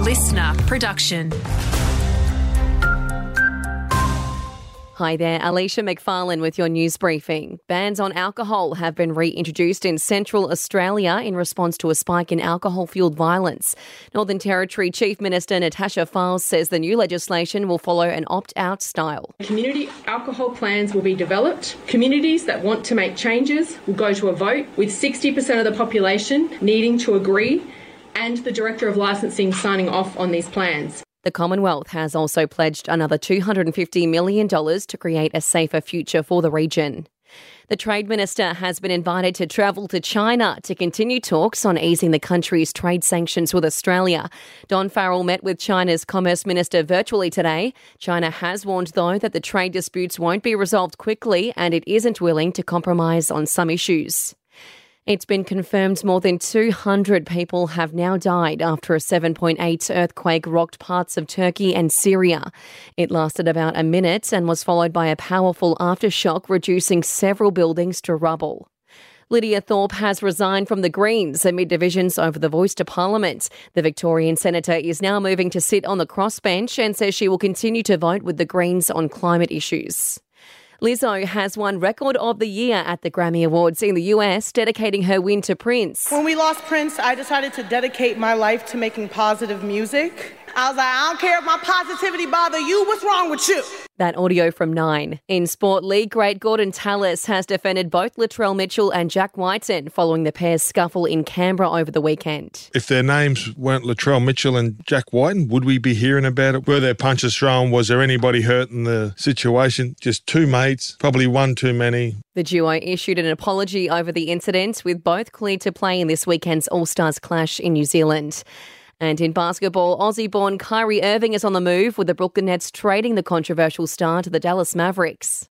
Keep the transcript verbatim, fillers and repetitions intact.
listener production. Hi there, Alicia McFarlane with your news briefing. Bans on alcohol have been reintroduced in Central Australia in response to a spike in alcohol-fuelled violence. Northern Territory Chief Minister Natasha Files says the new legislation will follow an opt-out style. Community alcohol plans will be developed. Communities that want to make changes will go to a vote, with sixty percent of the population needing to agree and the Director of Licensing signing off on these plans. The Commonwealth has also pledged another two hundred fifty million dollars to create a safer future for the region. The Trade Minister has been invited to travel to China to continue talks on easing the country's trade sanctions with Australia. Don Farrell met with China's Commerce Minister virtually today. China has warned, though, that the trade disputes won't be resolved quickly and it isn't willing to compromise on some issues. It's been confirmed more than two hundred people have now died after a seven point eight earthquake rocked parts of Turkey and Syria. It lasted about a minute and was followed by a powerful aftershock, reducing several buildings to rubble. Lydia Thorpe has resigned from the Greens amid divisions over the voice to Parliament. The Victorian senator is now moving to sit on the crossbench and says she will continue to vote with the Greens on climate issues. Lizzo has won Record of the Year at the Grammy Awards in the U S, dedicating her win to Prince. When we lost Prince, I decided to dedicate my life to making positive music. I was like, I don't care if my positivity bother you. What's wrong with you? That audio from Nine. In Sport League, great Gordon Tallis has defended both Latrell Mitchell and Jack Whiten following the pair's scuffle in Canberra over the weekend. If their names weren't Latrell Mitchell and Jack Whiten, would we be hearing about it? Were there punches thrown? Was there anybody hurt in the situation? Just two mates, probably one too many. The duo issued an apology over the incident, with both cleared to play in this weekend's All-Stars clash in New Zealand. And in basketball, Aussie-born Kyrie Irving is on the move, with the Brooklyn Nets trading the controversial star to the Dallas Mavericks.